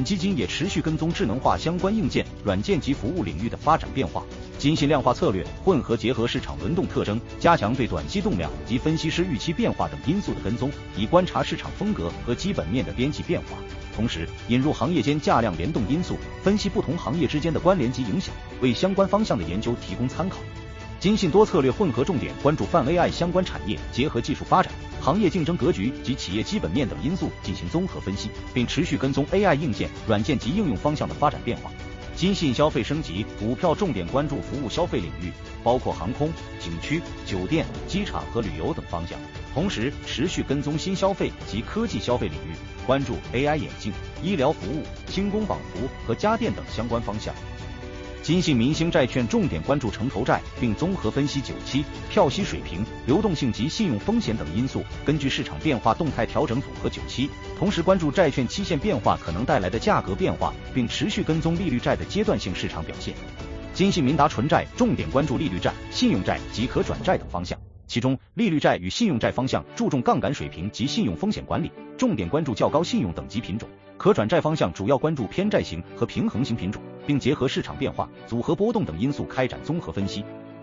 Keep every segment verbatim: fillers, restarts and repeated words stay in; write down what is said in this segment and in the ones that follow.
基金也持续跟踪智能化相关硬件、软件及服务领域的发展变化，精细量化策略混合结合市场轮动特征，加强对短期动量及分析师预期变化等因素的跟踪，以观察市场风格和基本面的边际变化。同时，引入行业间价量联动因素，分析不同行业之间的关联及影响，为相关方向的研究提供参考。精信多策略混合重点关注泛 A I 相关产业，结合技术发展、行业竞争格局及企业基本面等因素进行综合分析，并持续跟踪 A I 硬件、软件及应用方向的发展变化。精信消费升级股票重点关注服务消费领域，包括航空、景区、酒店、机场和旅游等方向，同时持续跟踪新消费及科技消费领域，关注 A I 眼镜、医疗服务、轻工纺服和家电等相关方向。金信明星债券重点关注城投债，并综合分析久期、票息水平、流动性及信用风险等因素，根据市场变化动态调整组合久期，同时关注债券期限变化可能带来的价格变化，并持续跟踪利率债的阶段性市场表现。金信民达纯债重点关注利率债、信用债及可转债等方向，其中利率债与信用债方向注重杠杆水平及信用风险管理，重点关注较高信用等级品种；可转债方向主要关注偏债型和平衡型品种，并结合市场变化、组合波动等因素开展综合分析。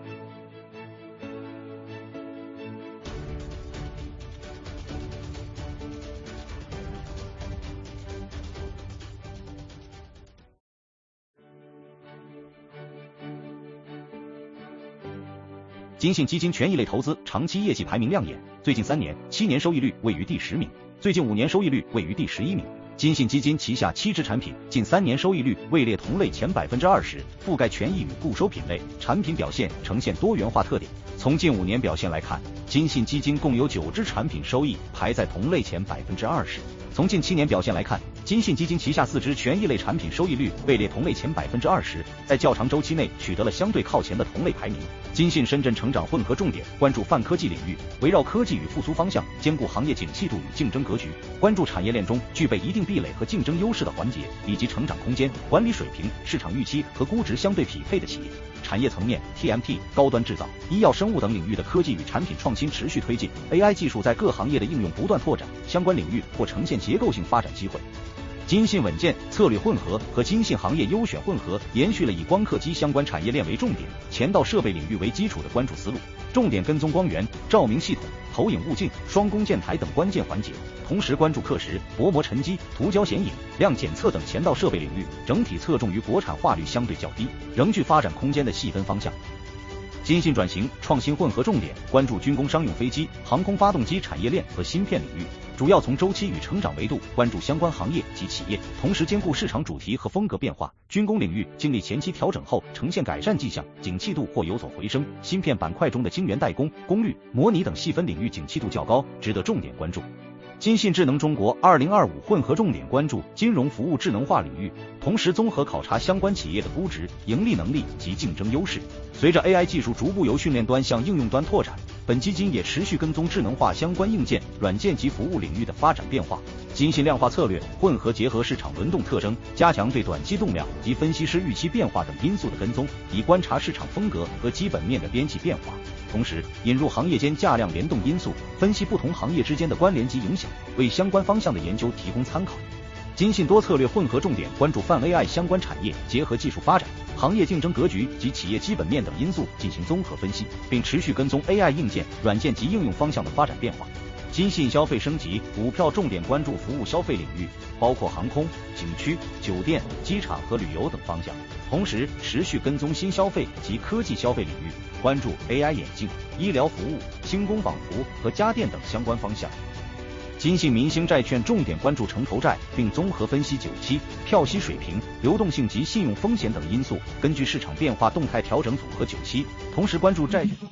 金信基金权益类投资长期业绩排名亮眼，最近三年七年收益率位于第十名，最近五年收益率位于第十一名。金信基金旗下七只产品近三年收益率位列同类前百分之二十，覆盖权益与固收品类，产品表现呈现多元化特点。从近五年表现来看，金信基金共有九只产品收益排在同类前百分之二十。从近七年表现来看，金信基金旗下四只权益类产品收益率位列同类前百分之二十，在较长周期内取得了相对靠前的同类排名。金信深圳成长混合重点关注泛科技领域，围绕科技与复苏方向，兼顾行业景气度与竞争格局，关注产业链中具备一定壁垒和竞争优势的环节，以及成长空间、管理水平、市场预期和估值相对匹配的企业。产业层面 T M T、高端制造、医药生物等领域的科技与产品创新持续推进， A I 技术在各行业的应用不断拓展，相关领域或呈现结构性发展机会。金信稳健策略混合和金信行业优选混合延续了以光刻机相关产业链为重点、前道设备领域为基础的关注思路，重点跟踪光源、照明系统、投影物镜、双工建台等关键环节，同时关注刻蚀、薄膜沉积、涂胶显影、量检测等前道设备领域，整体侧重于国产化率相对较低、仍具发展空间的细分方向。金信转型创新混合重点关注军工商用飞机、航空发动机产业链和芯片领域，主要从周期与成长维度关注相关行业及企业，同时兼顾市场主题和风格变化。军工领域经历前期调整后呈现改善迹象，景气度或有所回升。芯片板块中的晶圆代工、功率、模拟等细分领域景气度较高，值得重点关注。金信智能中国二零二五混合重点关注金融服务智能化领域，同时综合考察相关企业的估值、盈利能力及竞争优势。随着 A I 技术逐步由训练端向应用端拓展，本基金也持续跟踪智能化相关硬件、软件及服务领域的发展变化。金信量化策略混合结合市场轮动特征，加强对短期动量及分析师预期变化等因素的跟踪，以观察市场风格和基本面的边际变化。同时，引入行业间价量联动因素，分析不同行业之间的关联及影响，为相关方向的研究提供参考。金信多策略混合重点关注泛 A I 相关产业，结合技术发展、行业竞争格局及企业基本面等因素进行综合分析，并持续跟踪 A I 硬件、软件及应用方向的发展变化。金信消费升级股票重点关注服务消费领域，包括航空、景区、酒店、机场和旅游等方向，同时持续跟踪新消费及科技消费领域，关注 A I 眼镜、医疗服务、轻工纺服和家电等相关方向。金信明星债券重点关注城投债，并综合分析久期、票息水平、流动性及信用风险等因素，根据市场变化动态调整组合久期，同时关注债券。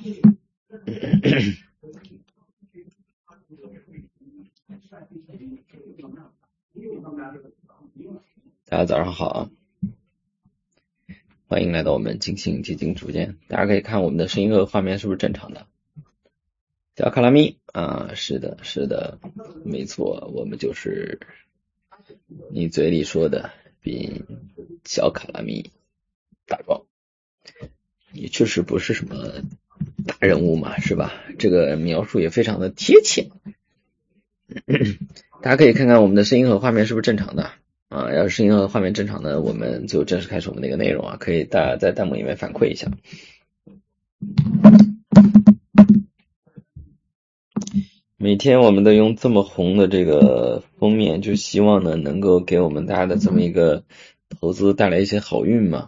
大家早上好啊，欢迎来到我们金信基金直播间。大家可以看我们的声音和画面是不是正常的？小卡拉咪啊，是的，是的，没错，我们就是你嘴里说的比小卡拉咪大壮，也确实不是什么大人物嘛，是吧？这个描述也非常的贴切。大家可以看看我们的声音和画面是不是正常的啊，要是声音和画面正常呢，我们就正式开始我们的一个内容啊，可以大家在弹幕里面反馈一下。每天我们都用这么红的这个封面，就希望呢能够给我们大家的这么一个投资带来一些好运嘛。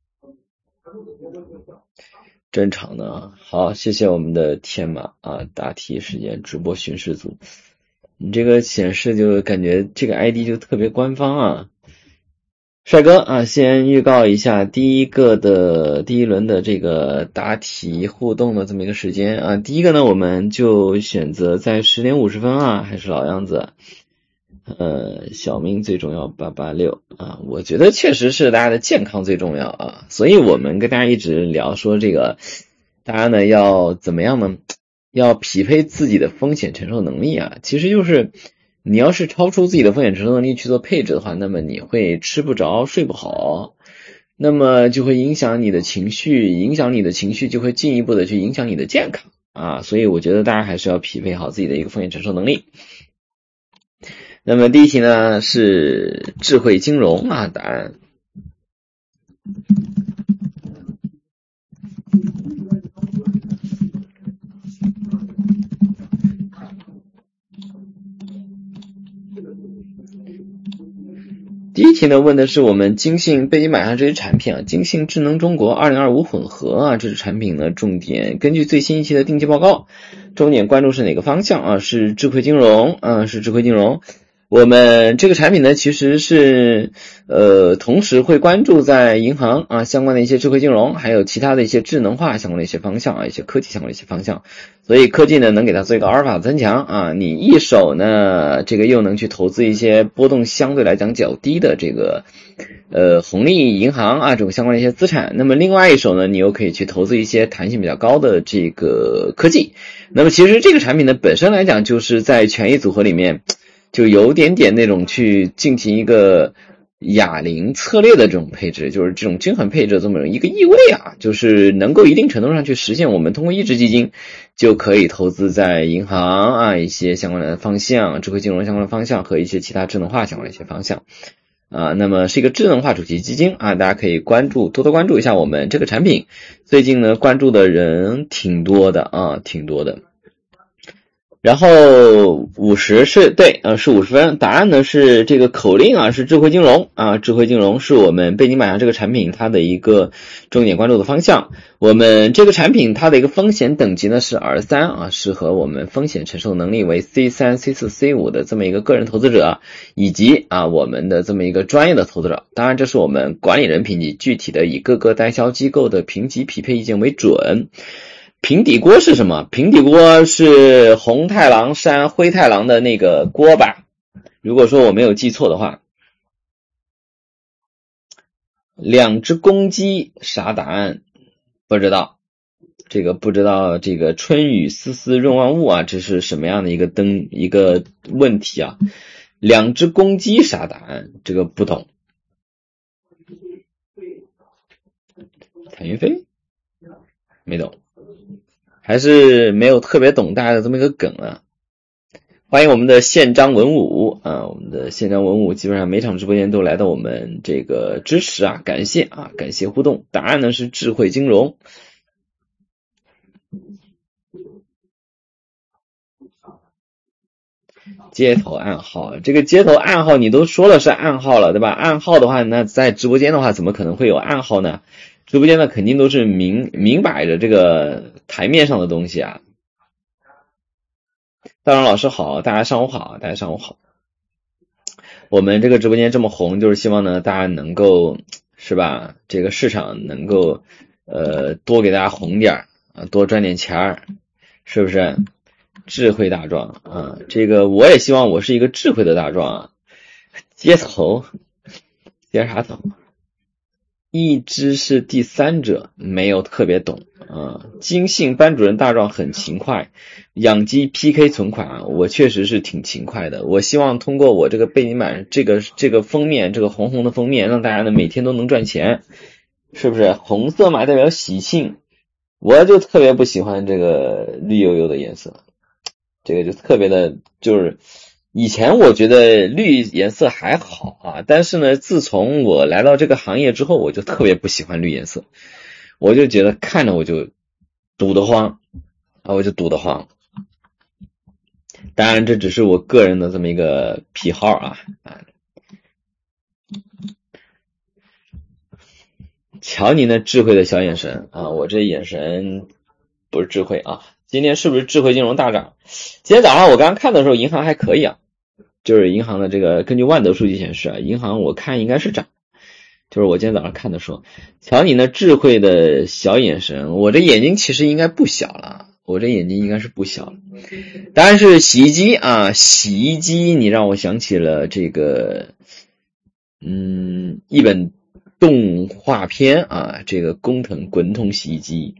正常的，好，谢谢我们的天马啊，答题时间直播巡视组，你这个显示就感觉这个 I D 就特别官方啊。帅哥啊，先预告一下第一个的第一轮的这个答题互动的这么一个时间啊。第一个呢，我们就选择在十点五十分啊，还是老样子，呃，小命最重要八八六啊。我觉得确实是大家的健康最重要啊，所以我们跟大家一直聊说这个，大家呢要怎么样呢？要匹配自己的风险承受能力啊，其实就是。你要是超出自己的风险承受能力去做配置的话，那么你会吃不着睡不好，那么就会影响你的情绪，影响你的情绪就会进一步的去影响你的健康啊，所以我觉得大家还是要匹配好自己的一个风险承受能力。那么第一题呢是智慧金融啊，答案第一题呢问的是我们京信被你买上这支产品啊，京信智能中国二零二五混合啊，这支产品呢重点根据最新一期的定期报告，重点关注是哪个方向啊？是智慧金融啊，是智慧金融。我们这个产品呢其实是呃同时会关注在银行啊相关的一些智慧金融，还有其他的一些智能化相关的一些方向啊，一些科技相关的一些方向。所以科技呢能给它做一个阿尔法增强啊，你一手呢这个又能去投资一些波动相对来讲较低的这个呃红利银行啊这种相关的一些资产，那么另外一手呢你又可以去投资一些弹性比较高的这个科技。那么其实这个产品呢本身来讲就是在权益组合里面就有点点那种去进行一个哑铃策略的这种配置，就是这种均衡配置这么一个意味啊，就是能够一定程度上去实现我们通过一只基金就可以投资在银行啊一些相关的方向，智慧金融相关的方向和一些其他智能化相关的一些方向啊。那么是一个智能化主题基金啊，大家可以关注多多关注一下我们这个产品，最近呢关注的人挺多的啊，挺多的。然后五十是对呃是五十分，答案呢是这个口令啊，是智慧金融啊，智慧金融是我们被你买上这个产品它的一个重点关注的方向。我们这个产品它的一个风险等级呢是 R 三 啊，适合我们风险承受能力为 C 三 C 四 C 五 的这么一个个人投资者，以及啊我们的这么一个专业的投资者。当然这是我们管理人评级，具体的以各个代销机构的评级匹配意见为准。平底锅是什么？平底锅是红太狼山灰太狼的那个锅吧，如果说我没有记错的话。两只公鸡啥答案？不知道，这个不知道这个春雨丝丝润万物啊，这是什么样的一个灯一个问题啊？两只公鸡啥答案？这个不懂。彩云飞没懂，还是没有特别懂大家的这么一个梗啊。欢迎我们的宪章文武啊，我们的宪章文武基本上每场直播间都来到我们这个支持啊，感谢啊，感谢互动。答案呢是智慧金融。街头暗号，这个街头暗号你都说了是暗号了，对吧？暗号的话，那在直播间的话，怎么可能会有暗号呢？直播间呢，肯定都是明明摆着这个台面上的东西啊。大荣老师好，大家上午好，大家上午好。我们这个直播间这么红，就是希望呢，大家能够是吧？这个市场能够呃多给大家红点啊，多赚点钱儿，是不是？智慧大壮啊，这个我也希望我是一个智慧的大壮啊。接头，接啥头？一只是第三者，没有特别懂啊。金信班主任大壮很勤快，养鸡 P K 存款啊，我确实是挺勤快的。我希望通过我这个被你买这个这个封面，这个红红的封面，让大家呢每天都能赚钱，是不是？红色嘛代表喜庆，我就特别不喜欢这个绿油油的颜色，这个就特别的就是以前我觉得绿颜色还好啊，但是呢，自从我来到这个行业之后，我就特别不喜欢绿颜色，我就觉得看着我就堵得慌啊，我就堵得慌。当然，这只是我个人的这么一个癖好啊啊！瞧您那智慧的小眼神啊，我这眼神不是智慧啊。今天是不是智慧金融大涨？今天早上我刚刚看的时候，银行还可以啊，就是银行的这个根据万德数据显示啊，银行我看应该是涨。就是我今天早上看的时候，瞧你那智慧的小眼神，我这眼睛其实应该不小了，我这眼睛应该是不小了。当然是洗衣机啊，洗衣机你让我想起了这个，嗯，一本动画片啊，这个工藤滚筒洗衣机。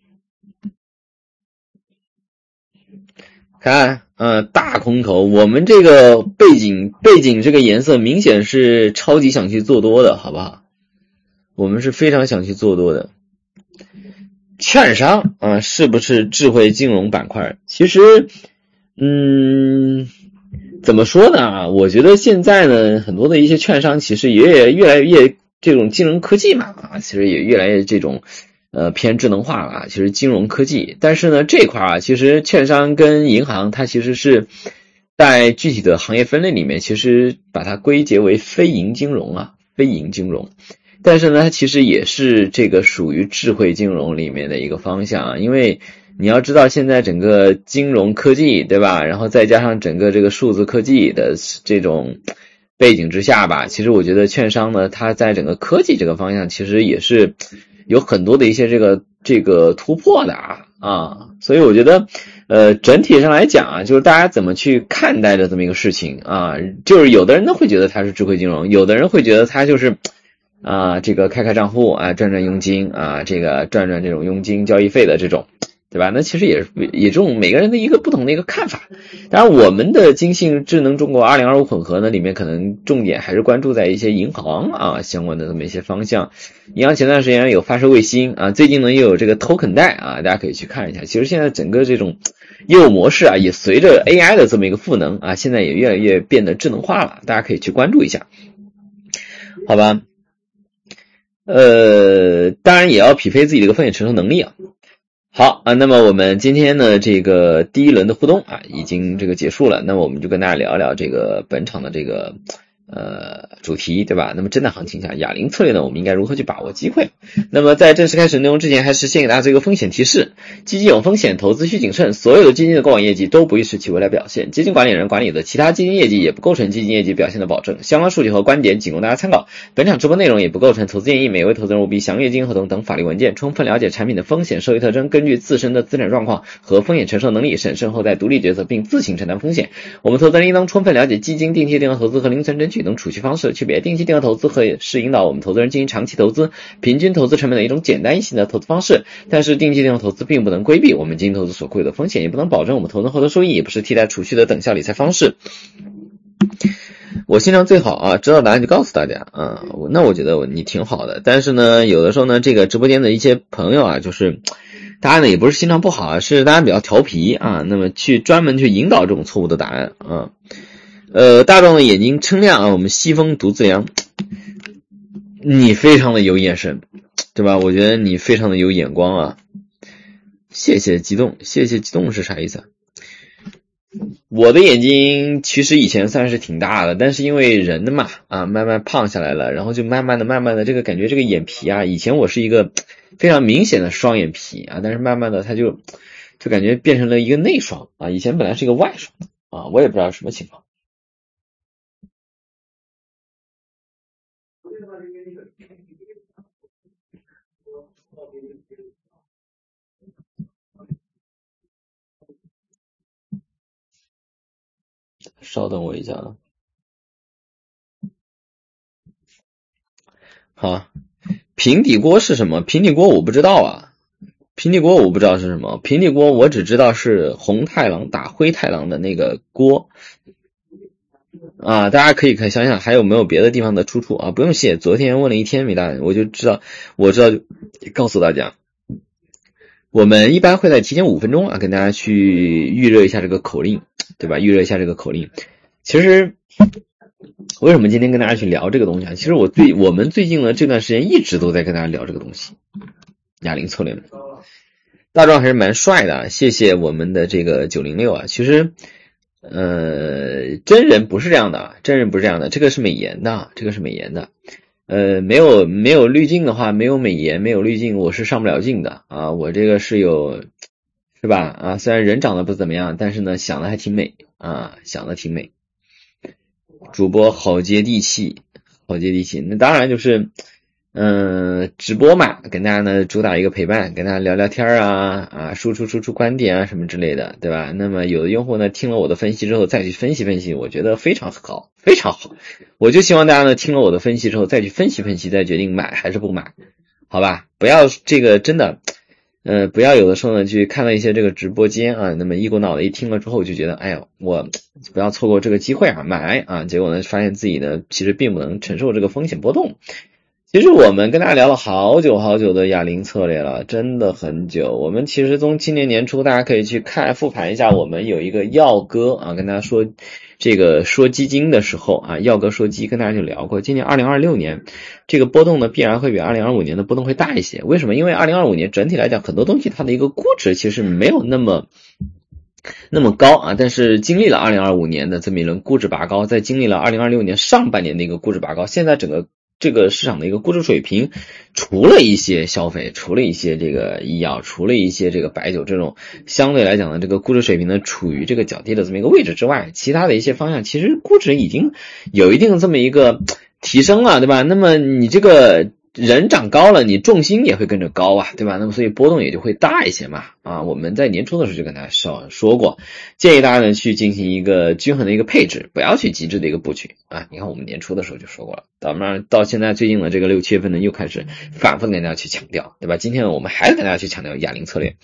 看，呃，大空头，我们这个背景背景这个颜色明显是超级想去做多的，好不好？我们是非常想去做多的。券商啊，是不是智慧金融板块？其实，嗯，怎么说呢？我觉得现在呢，很多的一些券商其实也越来越这种金融科技嘛，啊，其实也越来越这种呃偏智能化了。其实金融科技，但是呢这块啊，其实券商跟银行它其实是在具体的行业分类里面，其实把它归结为非银金融啊，非银金融。但是呢，它其实也是这个属于智慧金融里面的一个方向，因为你要知道现在整个金融科技，对吧？然后再加上整个这个数字科技的这种背景之下吧，其实我觉得券商呢，它在整个科技这个方向其实也是有很多的一些这个这个突破的啊啊，所以我觉得呃整体上来讲啊，就是大家怎么去看待的这么一个事情啊，就是有的人呢会觉得它是智慧金融，有的人会觉得它就是啊，这个开开账户啊，赚赚佣金啊，这个赚赚这种佣金交易费的这种，对吧？那其实也是也这种每个人的一个不同的一个看法。当然，我们的金信智能中国二零二五混合呢，里面可能重点还是关注在一些银行啊相关的这么一些方向。银行前段时间有发射卫星啊，最近呢又有这个 token 贷啊，大家可以去看一下。其实现在整个这种业务模式啊，也随着 A I 的这么一个赋能啊，现在也越来越变得智能化了，大家可以去关注一下，好吧？呃，当然也要匹配自己的一个风险承受能力啊。好啊，那么我们今天呢这个第一轮的互动啊已经这个结束了，那么我们就跟大家聊聊这个本场的这个呃主题，对吧？那么震荡行情下哑铃策略呢，我们应该如何去把握机会？那么在正式开始内容之前，还是先给大家这个风险提示：基金有风险，投资需谨慎。所有的基金的过往业绩都不预示其未来表现，基金管理人管理的其他基金业绩也不构成基金业绩表现的保证。相关数据和观点仅供大家参考。本场直播内容也不构成投资建议，每位投资人务必详阅基金合同等法律文件，充分了解产品的风险收益特征，根据自身的资产状况和风险承受能力审慎后再独立决策，并自行承担风险。我们投资人应当充分了解基金、定期定额投资和零存整取等储蓄方式区别。定期定额投资和是引导我们投资人进行长期投资、平均投资成本的一种简单易行的投资方式，但是定期定额投资并不能规避我们基金投资所会有的风险，也不能保证我们投资后的收益，也不是替代储蓄的等效理财方式。我心肠最好啊，知道答案就告诉大家啊，那我觉得我你挺好的。但是呢，有的时候呢，这个直播间的一些朋友啊，就是大家呢也不是心肠不好啊，是大家比较调皮啊，那么去专门去引导这种错误的答案啊。呃，大壮的眼睛称亮啊，我们西风独自凉。你非常的有眼神，对吧？我觉得你非常的有眼光啊。谢谢激动，谢谢激动是啥意思啊？我的眼睛其实以前算是挺大的，但是因为人的嘛啊，慢慢胖下来了，然后就慢慢的慢慢的这个感觉这个眼皮啊，以前我是一个非常明显的双眼皮啊，但是慢慢的它就就感觉变成了一个内双啊，以前本来是一个外双啊，我也不知道什么情况。稍等我一下啊。好，平底锅是什么？平底锅我不知道啊，平底锅我不知道是什么，平底锅我只知道是红太狼打灰太狼的那个锅啊，大家可以看想想还有没有别的地方的出处啊，不用谢，昨天问了一天没答案，我就知道，我知道就告诉大家。我们一般会在提前五分钟啊，跟大家去预热一下这个口令，对吧？预热一下这个口令。 其实为什么今天跟大家去聊这个东西啊？其实我最我们最近呢这段时间一直都在跟大家聊这个东西，哑铃策略。大壮还是蛮帅的，谢谢我们的这个九零六啊。其实呃真人不是这样的，真人不是这样的，这个是美颜的，这个是美颜的。呃没有没有滤镜的话，没有美颜没有滤镜我是上不了镜的啊，我这个是有是吧啊，虽然人长得不怎么样，但是呢想的还挺美啊，想的挺美。主播好接地气，好接地气。那当然就是嗯、呃，直播嘛，跟大家呢主打一个陪伴，跟大家聊聊天啊啊，输出输出观点啊什么之类的，对吧？那么有的用户呢听了我的分析之后再去分析分析，我觉得非常好，非常好。我就希望大家呢听了我的分析之后再去分析分析，再决定买还是不买，好吧？不要这个真的呃，不要有的时候呢去看了一些这个直播间啊，那么一股脑的一听了之后就觉得哎呦我不要错过这个机会啊买啊，结果呢发现自己呢其实并不能承受这个风险波动。其实我们跟大家聊了好久好久的哑铃策略了，真的很久。我们其实从今年年初大家可以去看复盘一下，我们有一个耀哥啊跟大家说这个说基金的时候啊，耀哥说基跟大家就聊过，今年二零二六年这个波动呢必然会比二零二五年的波动会大一些。为什么？因为二零二五年整体来讲很多东西它的一个估值其实没有那么那么高啊，但是经历了二零二五年的这么一轮估值拔高，再经历了二零二六年上半年的一个估值拔高，现在整个这个市场的一个估值水平，除了一些消费，除了一些这个医药，除了一些这个白酒这种相对来讲的这个估值水平呢处于这个较低的这么一个位置之外，其他的一些方向其实估值已经有一定这么一个提升了，对吧？那么你这个人长高了，你重心也会跟着高啊，对吧？那么所以波动也就会大一些嘛。啊，我们在年初的时候就跟大家说说过，建议大家呢去进行一个均衡的一个配置，不要去极致的一个布局啊。你看我们年初的时候就说过了，到那到现在最近的这个六七月份呢，又开始反复跟大家去强调，对吧？今天我们还是跟大家去强调哑铃策略。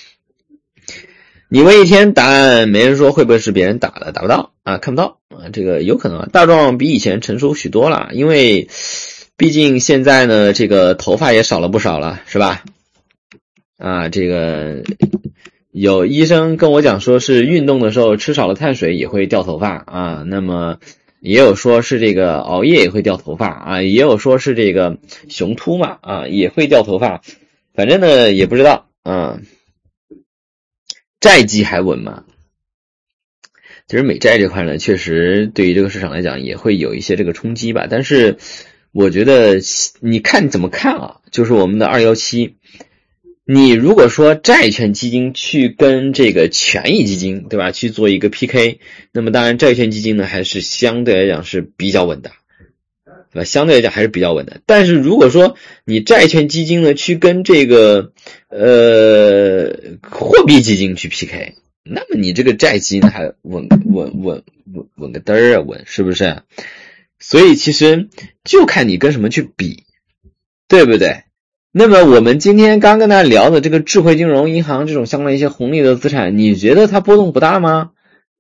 你问一天答案没人说会不会是别人打的，打不到啊，看不到啊，这个有可能大壮比以前成熟许多了，因为毕竟现在呢这个头发也少了不少了，是吧？啊，这个有医生跟我讲说是运动的时候吃少了碳水也会掉头发啊，那么也有说是这个熬夜也会掉头发啊，也有说是这个雄秃嘛啊也会掉头发，反正呢也不知道啊。债基还稳吗？其实美债这块呢确实对于这个市场来讲也会有一些这个冲击吧，但是我觉得你看你怎么看啊，就是我们的二一七，你如果说债券基金去跟这个权益基金对吧去做一个 P K， 那么当然债券基金呢还是相对来讲是比较稳的，对吧？相对来讲还是比较稳的。但是如果说你债券基金呢去跟这个呃货币基金去 P K， 那么你这个债基呢还稳稳稳稳稳个嘚儿啊稳，是不是？所以其实就看你跟什么去比，对不对？那么我们今天刚跟大家聊的这个智慧金融银行这种相关一些红利的资产，你觉得它波动不大吗？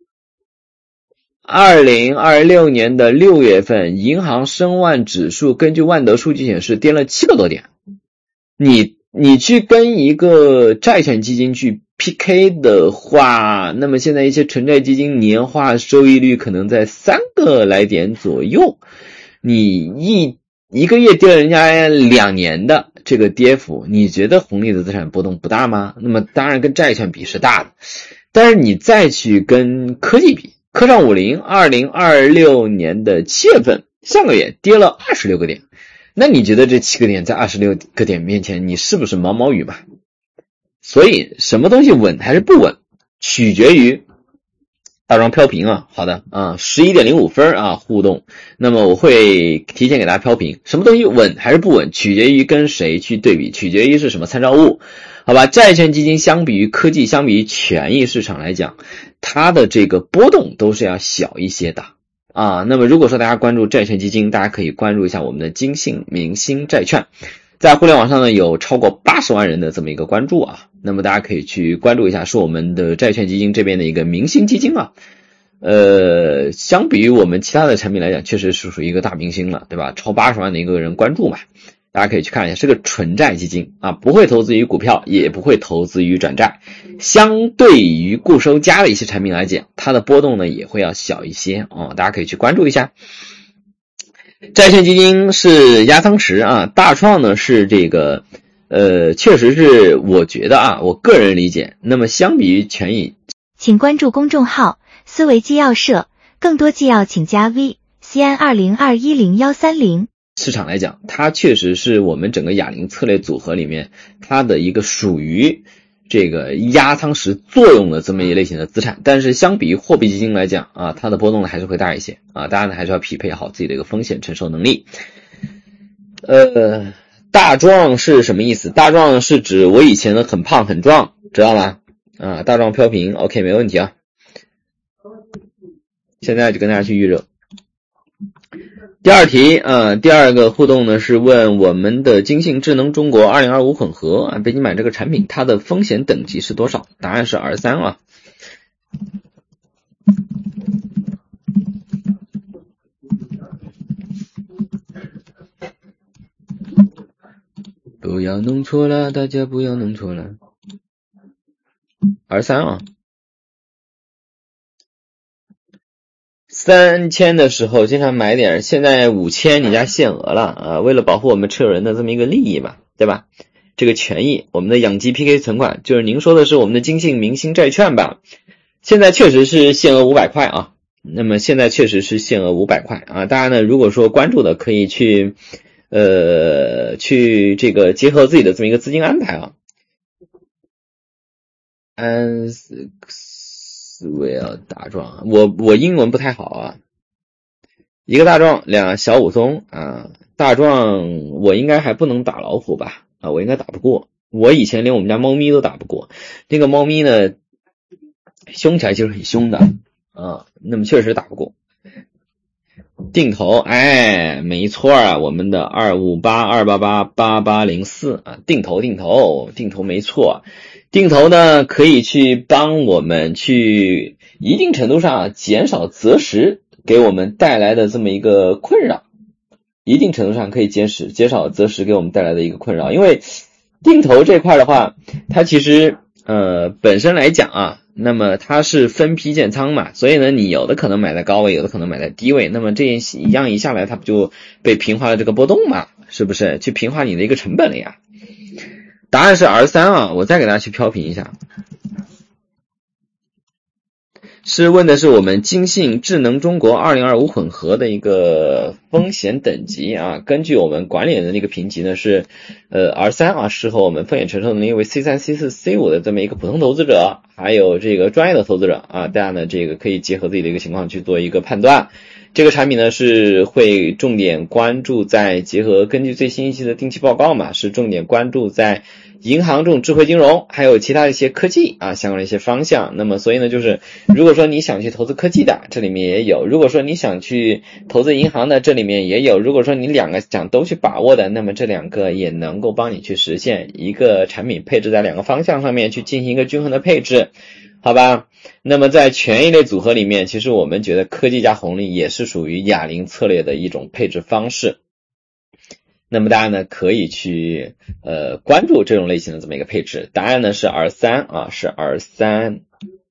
二零二六年的六月份，银行申万指数根据万德数据显示跌了七个多点。你你去跟一个债券基金去 P K 的话，那么现在一些纯债基金年化收益率可能在三个来点左右。你一一个月跌了人家两年的这个跌幅，你觉得红利的资产波动不大吗？那么当然跟债券比是大的，但是你再去跟科技比，科创五零二零二六年的七月份上个月跌了二十六个点，那你觉得这七个点在二十六个点面前你是不是毛毛雨嘛？所以什么东西稳还是不稳取决于大庄飘屏啊，好的啊 ,十一点零五 分啊互动，那么我会提前给大家飘屏，什么东西稳还是不稳取决于跟谁去对比，取决于是什么参照物，好吧？债券基金相比于科技相比于权益市场来讲，它的这个波动都是要小一些的啊。那么如果说大家关注债券基金，大家可以关注一下我们的金信明星债券，在互联网上呢有超过八十万人的这么一个关注啊，那么大家可以去关注一下，是我们的债券基金这边的一个明星基金啊。呃，相比于我们其他的产品来讲，确实是属于一个大明星了，对吧？超八十万的一个人关注嘛。 大家可以去看一下，是个纯债基金啊，不会投资于股票，也不会投资于转债。相对于固收加的一些产品来讲，它的波动呢也会要小一些哦，大家可以去关注一下。债券基金是压仓池啊，大创呢是这个呃，确实是我觉得啊，我个人理解，那么相比于权益， 请关注公众号思维纪要社，更多纪要请加 V C N 二零二一零一三零。 市场来讲，它确实是我们整个哑铃策略组合里面它的一个属于这个压仓时作用的这么一类型的资产，但是相比于货币基金来讲啊，它的波动呢还是会大一些啊，大家呢还是要匹配好自己的一个风险承受能力。呃，大壮是什么意思？大壮是指我以前呢很胖很壮，知道吗？啊，大壮飘屏 ，OK 没问题啊。现在就跟大家去预热。第二题啊，第二个互动呢是问我们的金信智能中国二零二五混合啊，北京买这个产品它的风险等级是多少？答案是 R 三 啊。不要弄错了，大家不要弄错了。R 三 啊。三千的时候经常买点，现在五千你家限额了啊！为了保护我们持有人的这么一个利益嘛，对吧？这个权益，我们的养鸡 P K 存款，就是您说的是我们的金信明星债券吧？现在确实是限额五百块啊。那么现在确实是限额五百块啊！大家呢，如果说关注的，可以去呃去这个结合自己的这么一个资金安排啊。安斯斯维尔大壮，我我英文不太好啊。一个大壮，俩小武松啊。大壮我应该还不能打老虎吧？啊，我应该打不过。我以前连我们家猫咪都打不过。那个猫咪呢，凶起来就是很凶的啊，那么确实打不过。定投，哎，没错啊，我们的二五八二八八八八零四啊，定投定投定投没错。定投呢可以去帮我们去一定程度上减少择时给我们带来的这么一个困扰，一定程度上可以减少减少择时给我们带来的一个困扰。因为定投这块的话，它其实呃本身来讲啊，那么它是分批建仓嘛，所以呢你有的可能买在高位，有的可能买在低位，那么这一样一下来它不就被平滑了这个波动嘛，是不是去平滑你的一个成本了呀？答案是 R 三 啊，我再给大家去飘屏一下。是问的是我们金信智能中国二零二五混合的一个风险等级啊，根据我们管理人的那个评级呢是呃 R 三 啊，适合我们风险承受能力为 C 三 C 四 C 五的这么一个普通投资者，还有这个专业的投资者啊，大家呢这个可以结合自己的一个情况去做一个判断。这个产品呢是会重点关注在结合根据最新一期的定期报告嘛，是重点关注在银行这种智慧金融还有其他一些科技啊相关的一些方向。那么所以呢就是如果说你想去投资科技的，这里面也有；如果说你想去投资银行的，这里面也有；如果说你两个想都去把握的，那么这两个也能够帮你去实现一个产品配置在两个方向上面去进行一个均衡的配置，好吧？那么在权益类组合里面，其实我们觉得科技加红利也是属于哑铃策略的一种配置方式。那么大家呢可以去呃关注这种类型的这么一个配置。答案呢是 R 三 啊，是 R 三。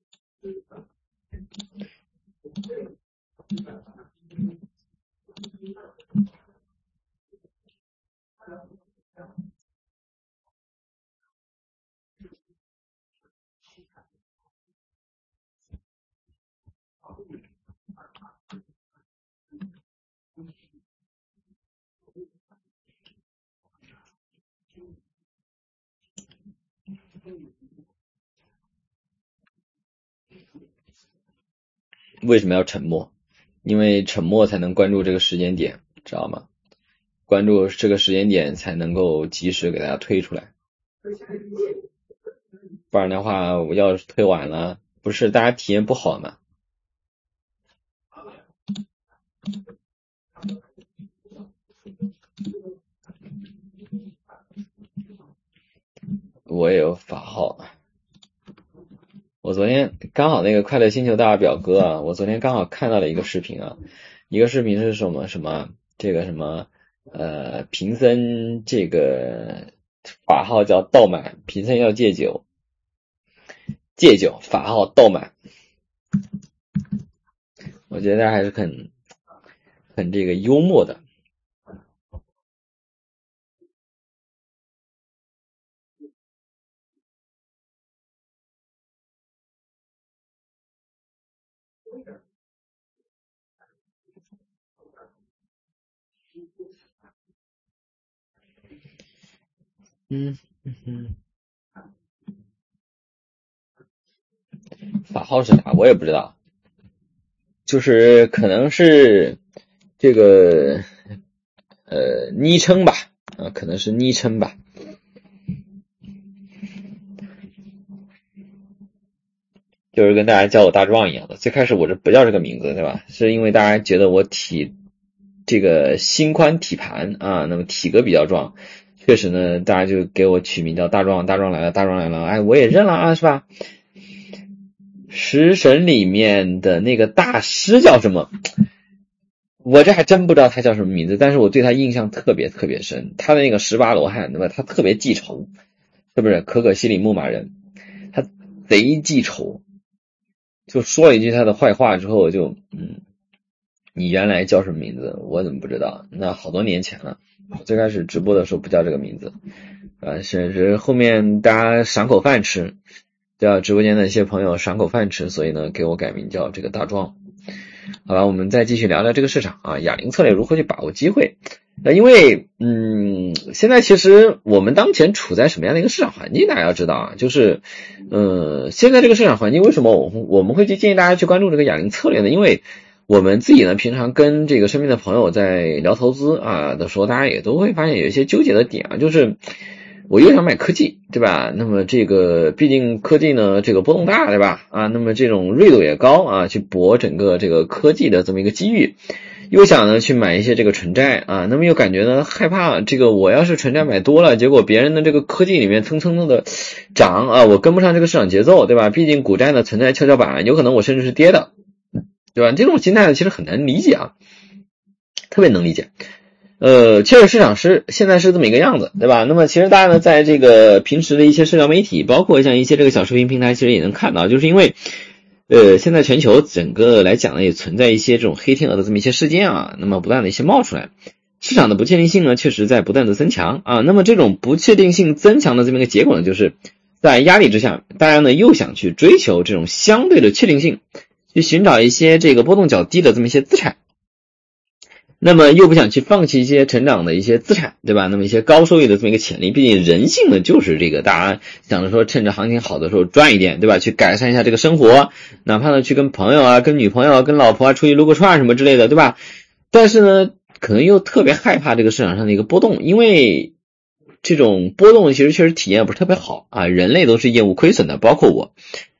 为什么要沉默？因为沉默才能关注这个时间点，知道吗？关注这个时间点才能够及时给大家推出来，不然的话我要是推晚了，不是大家体验不好吗？我也有法号，我昨天刚好那个快乐星球大表哥啊，我昨天刚好看到了一个视频啊，一个视频是什么什么这个什么呃，贫僧这个法号叫道满，贫僧要戒酒，戒酒法号道满。我觉得还是很很这个幽默的。嗯嗯嗯，法号是啥？我也不知道，就是可能是这个呃昵称吧，啊，可能是昵称吧。就是跟大家叫我大壮一样的，最开始我这不叫这个名字，对吧？是因为大家觉得我体这个心宽体盘啊，那么体格比较壮。确实呢，大家就给我取名叫大壮，大壮来了，大壮来了，哎，我也认了啊，是吧？食神里面的那个大师叫什么？我这还真不知道他叫什么名字，但是我对他印象特别特别深。他的那个十八罗汉，对吧？他特别记仇，是不是？可可西里牧马人，他贼记仇，就说了一句他的坏话之后，我就嗯，你原来叫什么名字？我怎么不知道？那好多年前了。最开始直播的时候不叫这个名字，啊，是是后面大家赏口饭吃，叫直播间的一些朋友赏口饭吃，所以呢给我改名叫这个大壮。好了，我们再继续聊聊这个市场啊，哑铃策略如何去把握机会。那因为嗯，现在其实我们当前处在什么样的一个市场环境，大家要知道啊，就是呃，现在这个市场环境为什么我们我们会去建议大家去关注这个哑铃策略呢？因为我们自己呢，平常跟这个身边的朋友在聊投资啊的时候，大家也都会发现有一些纠结的点啊，就是我又想买科技，对吧？那么这个毕竟科技呢，这个波动大，对吧？啊，那么这种锐度也高啊，去博整个这个科技的这么一个机遇，又想呢去买一些这个纯债啊，那么又感觉呢害怕，这个我要是纯债买多了，结果别人的这个科技里面蹭蹭的涨啊，我跟不上这个市场节奏，对吧？毕竟股债呢存在跷跷板，有可能我甚至是跌的。对吧？这种心态呢，其实很难理解啊，特别能理解。呃，确实市场是现在是这么一个样子，对吧？那么其实大家呢，在这个平时的一些社交媒体，包括像一些这个小视频平台，其实也能看到，就是因为呃，现在全球整个来讲呢，也存在一些这种黑天鹅的这么一些事件啊，那么不断的一些冒出来，市场的不确定性呢，确实在不断的增强啊。那么这种不确定性增强的这么一个结果呢，就是在压力之下，大家呢又想去追求这种相对的确定性。去寻找一些这个波动较低的这么一些资产，那么又不想去放弃一些成长的一些资产，对吧？那么一些高收益的这么一个潜力，毕竟人性呢就是这个，大家想着说趁着行情好的时候赚一点，对吧？去改善一下这个生活，哪怕呢去跟朋友啊、跟女朋友啊、跟老婆啊出去撸个串什么之类的，对吧？但是呢，可能又特别害怕这个市场上的一个波动，因为这种波动其实确实体验不是特别好啊，人类都是业务亏损的，包括我。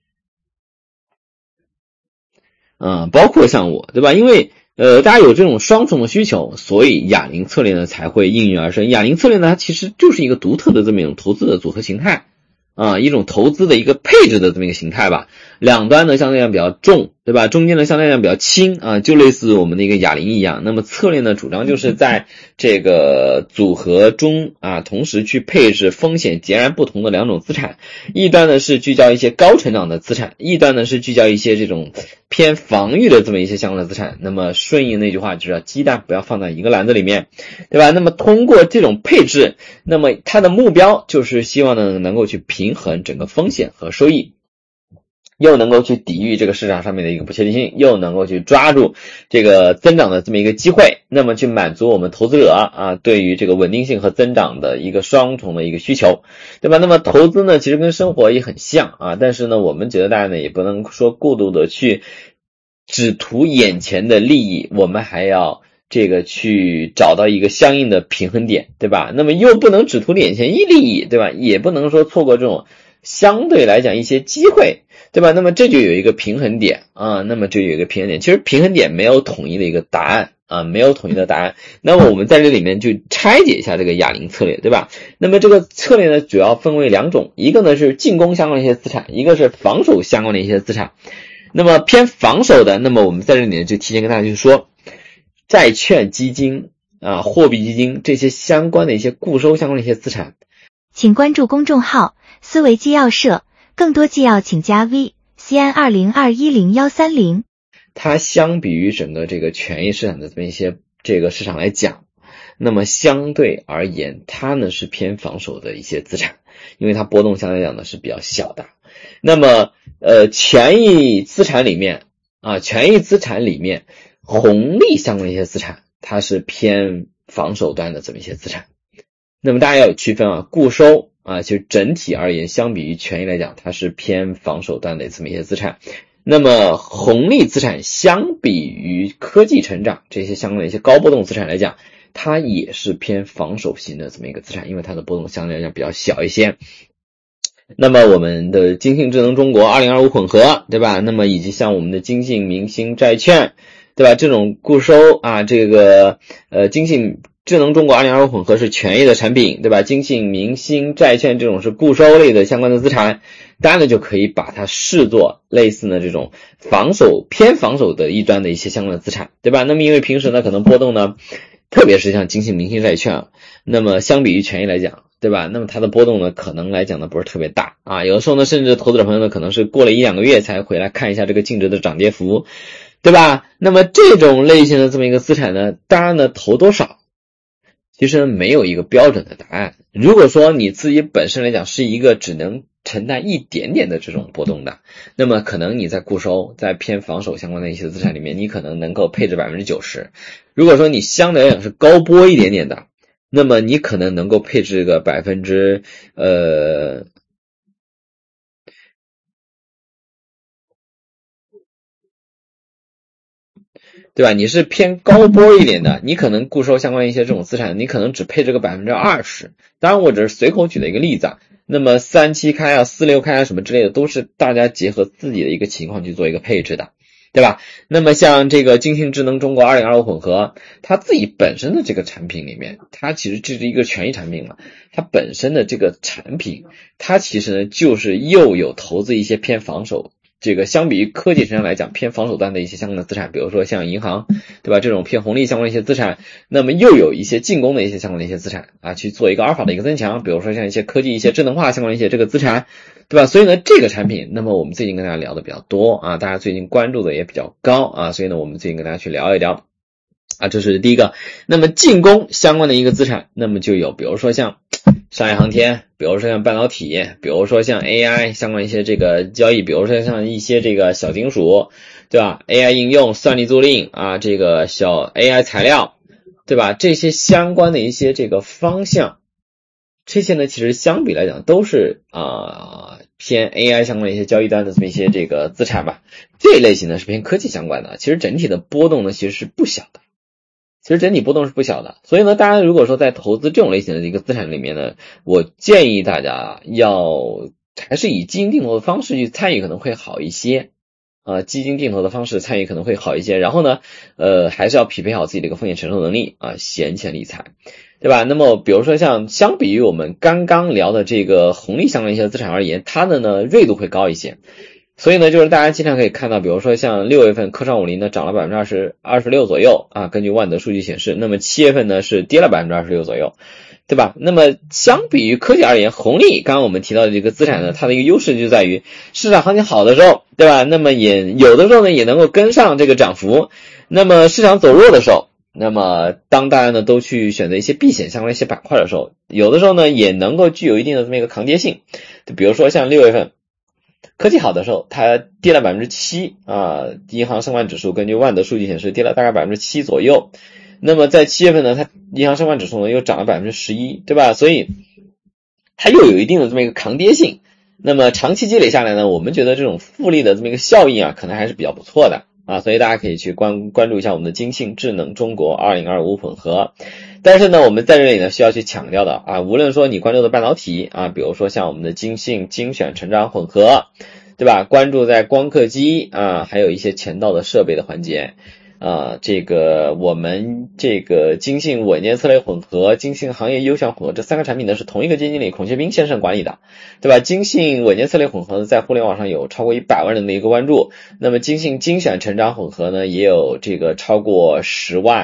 嗯，包括像我，对吧？因为呃，大家有这种双重的需求，所以哑铃策略呢才会应运而生。哑铃策略呢，它其实就是一个独特的这么一种投资的组合形态啊，一种投资的一个配置的这么一个形态吧。两端呢相对量比较重，对吧？中间呢相对量比较轻啊，就类似我们的一个哑铃一样。那么策略呢，主张就是在这个组合中啊，同时去配置风险截然不同的两种资产。一端呢是聚焦一些高成长的资产，一端呢是聚焦一些这种偏防御的这么一些相关的资产。那么顺应那句话就是要鸡蛋不要放在一个篮子里面，对吧？那么通过这种配置，那么它的目标就是希望呢能够去平衡整个风险和收益，又能够去抵御这个市场上面的一个不确定性，又能够去抓住这个增长的这么一个机会，那么去满足我们投资者啊对于这个稳定性和增长的一个双重的一个需求，对吧？那么投资呢其实跟生活也很像啊，但是呢我们觉得大家呢也不能说过度的去只图眼前的利益，我们还要这个去找到一个相应的平衡点，对吧？那么又不能只图眼前一利益，对吧？也不能说错过这种相对来讲一些机会，对吧？那么这就有一个平衡点啊，那么就有一个平衡点。其实平衡点没有统一的一个答案啊，没有统一的答案。那么我们在这里面就拆解一下这个哑铃策略，对吧？那么这个策略呢，主要分为两种，一个呢是进攻相关的一些资产，一个是防守相关的一些资产。那么偏防守的，那么我们在这里面就提前跟大家去说，债券基金啊、货币基金这些相关的一些固收相关的一些资产。 请关注公众号思维纪要社，更多纪要请加 V C N 二零二一零一三零。 它相比于整个这个权益市场的这么一些这个市场来讲，那么相对而言它呢是偏防守的一些资产，因为它波动相对来讲呢是比较小的。那么呃权益资产里面啊权益资产里面红利相关的一些资产，它是偏防守端的这么一些资产。那么大家要有区分啊，固收啊，其实整体而言相比于权益来讲，它是偏防守端的这么一些资产。那么红利资产相比于科技成长这些相关的一些高波动资产来讲，它也是偏防守型的这么一个资产，因为它的波动相对来讲比较小一些。那么我们的金信智能中国二零二五混合，对吧？那么以及像我们的金信明星债券，对吧？这种固收啊，这个呃金信智能中国二零二五混合是权益的产品，对吧？金信明星债券这种是固收类的相关的资产，大家呢就可以把它视作类似的这种防守偏防守的一端的一些相关的资产，对吧？那么因为平时呢可能波动呢，特别是像金信明星债券，那么相比于权益来讲，对吧？那么它的波动呢可能来讲呢不是特别大啊，有的时候呢甚至投资者朋友呢可能是过了一两个月才回来看一下这个净值的涨跌幅，对吧？那么这种类型的这么一个资产呢，当然呢投多少其实没有一个标准的答案。如果说你自己本身来讲是一个只能承担一点点的这种波动的，那么可能你在固收在偏防守相关的一些资产里面，你可能能够配置 百分之九十。 如果说你相对来讲是高波一点点的，那么你可能能够配置个百分之呃对吧？你是偏高波一点的，你可能固收相关一些这种资产，你可能只配置个 百分之二十。 当然我只是随口举的一个例子啊，那么三七开啊四六开啊什么之类的，都是大家结合自己的一个情况去做一个配置的，对吧？那么像这个金信智能中国二零二五混合，它自己本身的这个产品里面，它其实这是一个权益产品嘛，它本身的这个产品，它其实呢就是又有投资一些偏防守，这个相比于科技成长来讲偏防守端的一些相关的资产，比如说像银行，对吧？这种偏红利相关的一些资产，那么又有一些进攻的一些相关的一些资产啊，去做一个阿尔法的一个增强，比如说像一些科技一些智能化相关的一些这个资产，对吧？所以呢这个产品，那么我们最近跟大家聊的比较多啊，大家最近关注的也比较高啊，所以呢我们最近跟大家去聊一聊啊，这是第一个。那么进攻相关的一个资产，那么就有比如说像商业航天，比如说像半导体，比如说像 A I 相关一些这个交易，比如说像一些这个小金属，对吧？ A I 应用、算力租赁啊，这个小 A I 材料，对吧？这些相关的一些这个方向，这些呢其实相比来讲都是啊、呃、偏 A I 相关的一些交易端的这么一些这个资产吧。这一类型呢是偏科技相关的，其实整体的波动呢其实是不小的。其实整体波动是不小的，所以呢大家如果说在投资这种类型的一个资产里面呢，我建议大家要还是以基金定投的方式去参与可能会好一些啊，基金定投的方式参与可能会好一些，然后呢呃还是要匹配好自己的一个风险承受能力啊，闲钱理财，对吧？那么比如说像相比于我们刚刚聊的这个红利相关一些资产而言，它的呢锐度会高一些。所以呢就是大家经常可以看到，比如说像六月份科创五零呢涨了 百分之二十 二十六左右啊，根据万德数据显示，那么七月份呢是跌了 百分之二十六 左右，对吧？那么相比于科技而言，红利刚刚我们提到的这个资产呢，它的一个优势就在于市场行情好的时候，对吧？那么也有的时候呢也能够跟上这个涨幅，那么市场走弱的时候，那么当大家呢都去选择一些避险相关的一些板块的时候，有的时候呢也能够具有一定的这么一个抗跌性。就比如说像六月份科技好的时候，它跌了 百分之七 啊，银行升万指数根据万德数据显示跌了大概 百分之七 左右。那么在七月份呢，它银行升万指数呢又涨了 百分之十一， 对吧？所以它又有一定的这么一个抗跌性。那么长期积累下来呢，我们觉得这种复利的这么一个效应啊，可能还是比较不错的啊，所以大家可以去关关注一下我们的金信智能中国二零二五混合。但是呢我们在这里呢需要去强调的啊，无论说你关注的半导体啊，比如说像我们的金信精选成长混合，对吧？关注在光刻机啊，还有一些前道的设备的环节啊，这个我们这个金信稳健策略混合、金信行业优享混合这三个产品呢是同一个基金经理孔雀斌先生管理的，对吧？金信稳健策略混合在互联网上有超过一百万人的一个关注，那么金信精选成长混合呢也有这个超过十万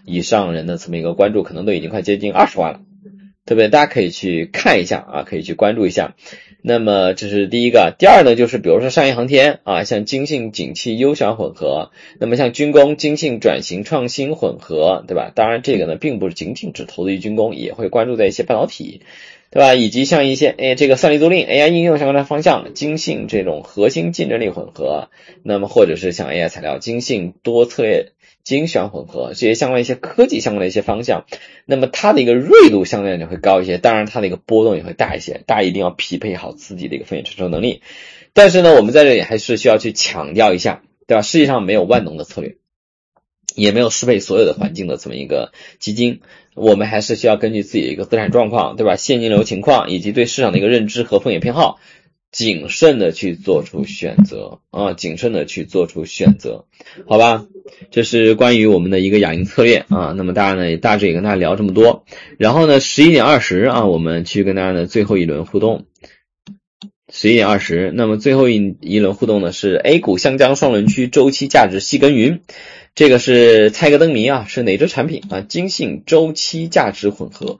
以上人的这么一个关注，可能都已经快接近二十万了，对不对？大家可以去看一下啊，可以去关注一下。那么这是第一个。第二呢，就是比如说商业航天啊，像精信景气优选混合，那么像军工精信转型创新混合，对吧？当然这个呢并不是仅仅只投资于军工，也会关注在一些半导体，对吧？以及像一些哎这个算力租赁 A I 应用相关的方向，精信这种核心竞争力混合，那么或者是像 A I 材料精信多策略精选混合，这些相关一些科技相关的一些方向，那么它的一个锐度相对就会高一些，当然它的一个波动也会大一些，大家一定要匹配好自己的一个风险承受能力。但是呢，我们在这里还是需要去强调一下，对吧？世界上没有万能的策略，也没有适配所有的环境的这么一个基金，我们还是需要根据自己的一个资产状况，对吧？现金流情况以及对市场的一个认知和风险偏好，谨慎的去做出选择啊，谨慎的去做出选择，好吧？这是关于我们的一个亚银策略啊。那么大家呢，大致也跟大家聊这么多，然后呢，十一点二十啊，我们去跟大家的最后一轮互动。十一点二十，那么最后一一轮互动呢是 A 股湘江双轮区周期价值细耕耘，这个是猜个灯谜啊，是哪只产品啊？精信周期价值混合。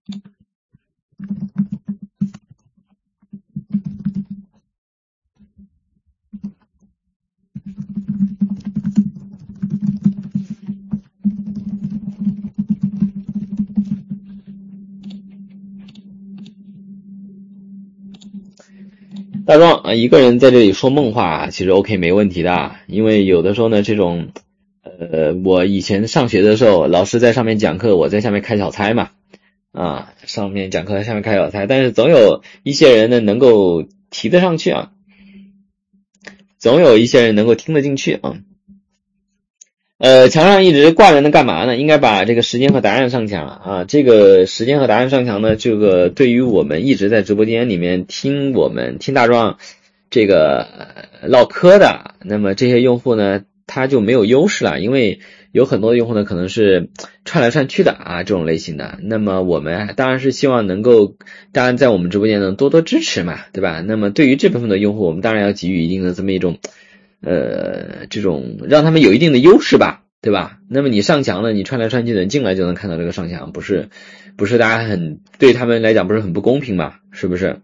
大壮啊，一个人在这里说梦话其实 OK 没问题的，因为有的时候呢，这种呃，我以前上学的时候，老师在上面讲课，我在下面开小差嘛，啊，上面讲课在下面开小差，但是总有一些人呢能够提得上去啊，总有一些人能够听得进去啊。呃，墙上一直挂着呢干嘛呢？应该把这个时间和答案上墙啊。这个时间和答案上墙呢，这个对于我们一直在直播间里面听我们听大壮这个唠嗑的，那么这些用户呢，他就没有优势了，因为有很多用户呢可能是串来串去的啊，这种类型的。那么我们当然是希望能够，当然在我们直播间呢多多支持嘛，对吧？那么对于这部分的用户，我们当然要给予一定的这么一种。呃，这种让他们有一定的优势吧，对吧？那么你上墙呢，你穿来穿去的人进来就能看到这个上墙，不是不是大家很对他们来讲不是很不公平嘛？是不是？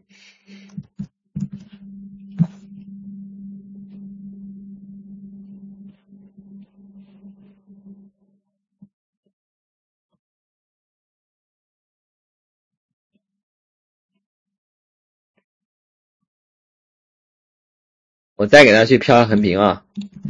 我再给大家去飘横屏啊。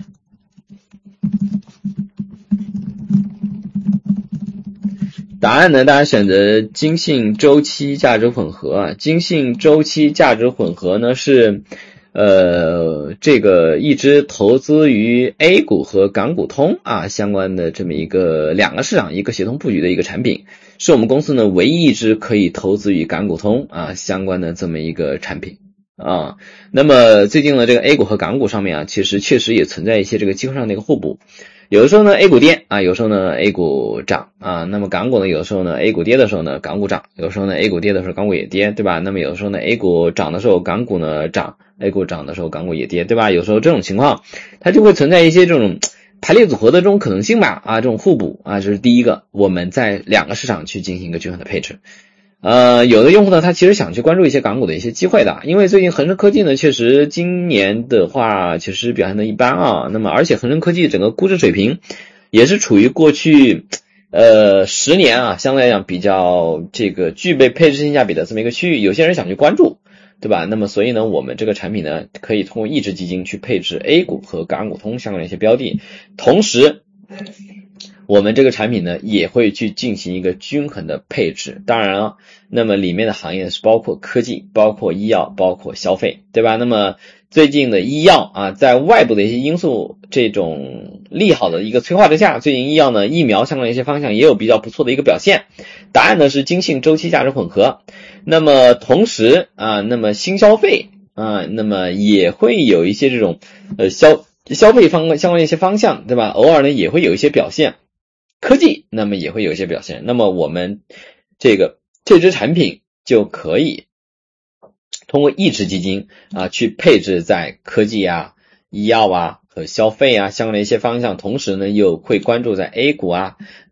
答案呢，大家选择精信周期价值混合啊。精信周期价值混合呢是呃这个一直投资于 A 股和港股通啊相关的这么一个两个市场一个协同布局的一个产品，是我们公司呢唯一一支可以投资于港股通啊相关的这么一个产品。啊，那么最近呢，这个 A 股和港股上面啊，其实确实也存在一些这个机会上的一个互补。有的时候呢 A 股跌啊，有时候呢 A 股涨啊，那么港股呢有的时候呢 A 股跌的时候呢港股涨，有的时候呢 A 股跌的时候港股也跌，对吧？那么有的时候呢 A 股涨的时候港股呢涨 ，A 股涨的时候港股也跌，对吧？有时候这种情况它就会存在一些这种排列组合的这种可能性吧，啊，这种互补啊，这是第一个，我们在两个市场去进行一个均衡的配置。呃，有的用户呢，他其实想去关注一些港股的一些机会的，因为最近恒生科技呢，确实今年的话，其实表现的一般啊。那么，而且恒生科技整个估值水平也是处于过去呃十年啊，相对来讲比较这个具备配置性价比的这么一个区域，有些人想去关注，对吧？那么，所以呢，我们这个产品呢，可以通过抑制基金去配置 A 股和港股通相关的一些标的，同时。我们这个产品呢也会去进行一个均衡的配置，当然了，那么里面的行业是包括科技，包括医药，包括消费，对吧？那么最近的医药啊，在外部的一些因素这种利好的一个催化之下，最近医药呢疫苗相关的一些方向也有比较不错的一个表现。答案呢是精信周期价值混合。那么同时啊，那么新消费啊，那么也会有一些这种呃消消费方相关的一些方向，对吧？偶尔呢也会有一些表现。科技那么也会有一些表现，那么我们这个这支产品就可以通过抑制基金啊去配置在科技啊、医药啊和消费啊相关的一些方向，同时呢又会关注在 A 股啊、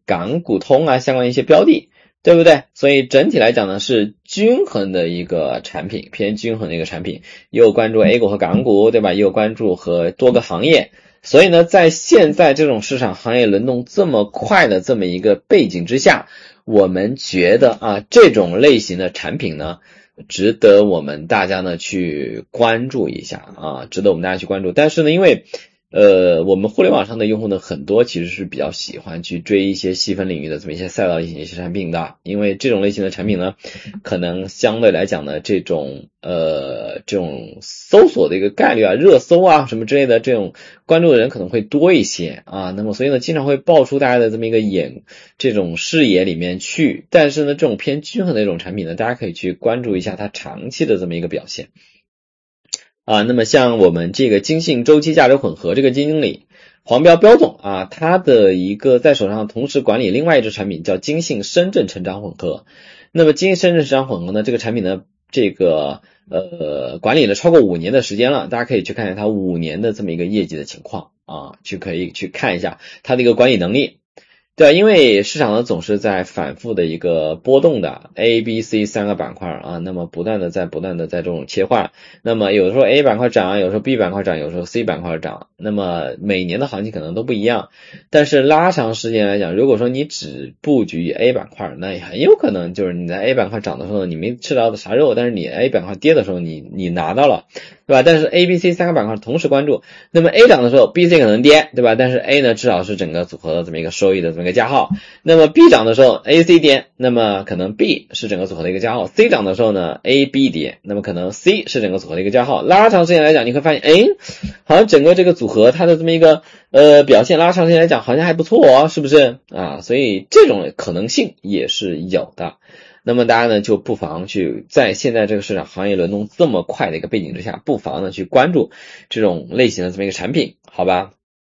港股通啊相关一些标的，对不对？所以整体来讲呢是均衡的一个产品，偏均衡的一个产品，也有关注 A 股和港股，对吧？也有关注和多个行业。所以呢在现在这种市场行业轮动这么快的这么一个背景之下，我们觉得啊这种类型的产品呢值得我们大家呢去关注一下啊，值得我们大家去关注。但是呢因为呃，我们互联网上的用户呢，很多其实是比较喜欢去追一些细分领域的这么一些赛道类型的一些产品的，因为这种类型的产品呢，可能相对来讲呢，这种呃这种搜索的一个概率啊、热搜啊什么之类的，这种关注的人可能会多一些啊。那么所以呢，经常会爆出大家的这么一个眼这种视野里面去。但是呢，这种偏均衡的一种产品呢，大家可以去关注一下它长期的这么一个表现。啊，那么像我们这个金信周期价值混合这个基金经理黄彪彪总啊，他的一个在手上同时管理另外一只产品叫金信深圳成长混合。那么金信深圳成长混合呢，这个产品呢，这个呃管理了超过五年的时间了，大家可以去看一下他五年的这么一个业绩的情况啊，去可以去看一下他的一个管理能力。对，因为市场呢总是在反复的一个波动的 A、B、C 三个板块啊，那么不断的在不断的在这种切换，那么有的时候 A 板块涨，有时候 B 板块涨，有时候 C 板块涨，那么每年的行情可能都不一样。但是拉长时间来讲，如果说你只布局 A 板块，那也很有可能就是你在 A 板块涨的时候你没吃到的啥肉，但是你 A 板块跌的时候你你拿到了，对吧？但是 A、B、C 三个板块同时关注，那么 A 涨的时候 B、C 可能跌，对吧？但是 A 呢至少是整个组合的这么一个收益的这么一个加号。那么 B 涨的时候 A、C 跌，那么可能 B 是整个组合的一个加号。C 涨的时候呢 A、B 跌，那么可能 C 是整个组合的一个加号。拉长时间来讲，你会发现，诶，好像整个这个组合它的这么一个呃表现拉长时间来讲好像还不错哦，是不是啊？所以这种可能性也是有的。那么大家呢就不妨去在现在这个市场行业轮动这么快的一个背景之下，不妨呢去关注这种类型的这么一个产品，好吧？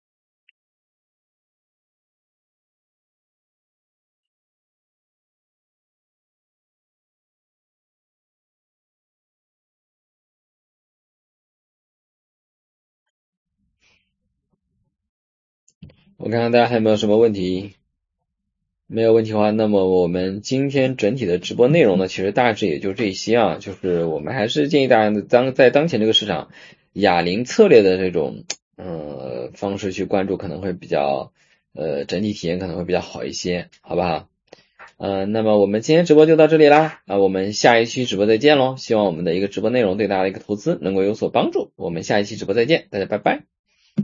我看看大家还有没有什么问题。没有问题的话，那么我们今天整体的直播内容呢，其实大致也就这些啊，就是我们还是建议大家当在当前这个市场哑铃策略的这种呃方式去关注，可能会比较呃整体体验可能会比较好一些，好不好？呃，那么我们今天直播就到这里啦，啊，我们下一期直播再见喽，希望我们的一个直播内容对大家的一个投资能够有所帮助，我们下一期直播再见，大家拜拜。